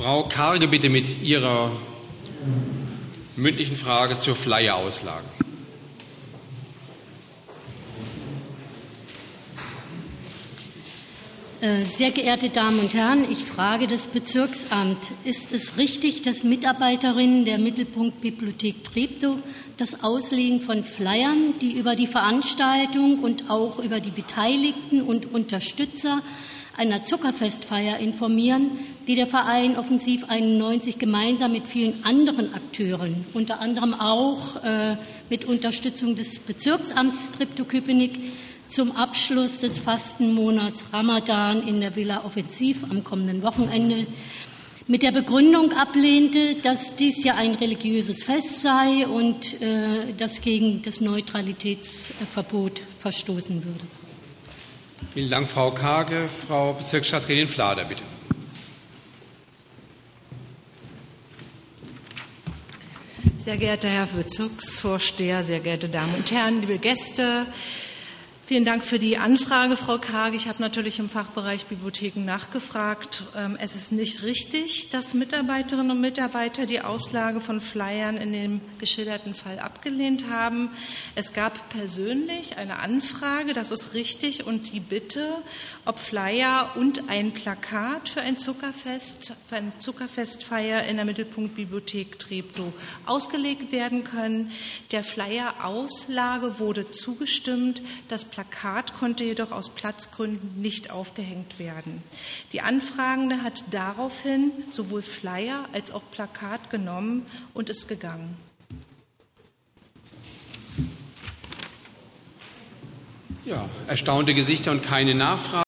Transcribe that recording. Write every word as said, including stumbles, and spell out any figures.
Frau Karge, bitte mit Ihrer mündlichen Frage zur Flyer-Auslage. Sehr geehrte Damen und Herren, ich frage das Bezirksamt, ist es richtig, dass Mitarbeiterinnen der Mittelpunkt-Bibliothek Treptow das Auslegen von Flyern, die über die Veranstaltung und auch über die Beteiligten und Unterstützer einer Zuckerfestfeier informieren, die der Verein Offensiv einundneunzig gemeinsam mit vielen anderen Akteuren, unter anderem auch äh, mit Unterstützung des Bezirksamts Treptow-Köpenick, zum Abschluss des Fastenmonats Ramadan in der Villa Offensiv am kommenden Wochenende mit der Begründung ablehnte, dass dies ja ein religiöses Fest sei und äh, das gegen das Neutralitätsverbot verstoßen würde. Vielen Dank, Frau Karge. Frau Bezirksstadträtin Flader, bitte. Sehr geehrter Herr Bezirksvorsteher, sehr geehrte Damen und Herren, liebe Gäste, vielen Dank für die Anfrage, Frau Karge. Ich habe natürlich im Fachbereich Bibliotheken nachgefragt. Es ist nicht richtig, dass Mitarbeiterinnen und Mitarbeiter die Auslage von Flyern in dem geschilderten Fall abgelehnt haben. Es gab persönlich eine Anfrage, das ist richtig, und die Bitte, ob Flyer und ein Plakat für ein Zuckerfest, für eine Zuckerfestfeier in der Mittelpunkt-Bibliothek Treptow ausgelegt werden können. Der Flyer-Auslage wurde zugestimmt. Das Plakat konnte jedoch aus Platzgründen nicht aufgehängt werden. Die Anfragende hat daraufhin sowohl Flyer als auch Plakat genommen und ist gegangen. Ja, erstaunte Gesichter und keine Nachfrage.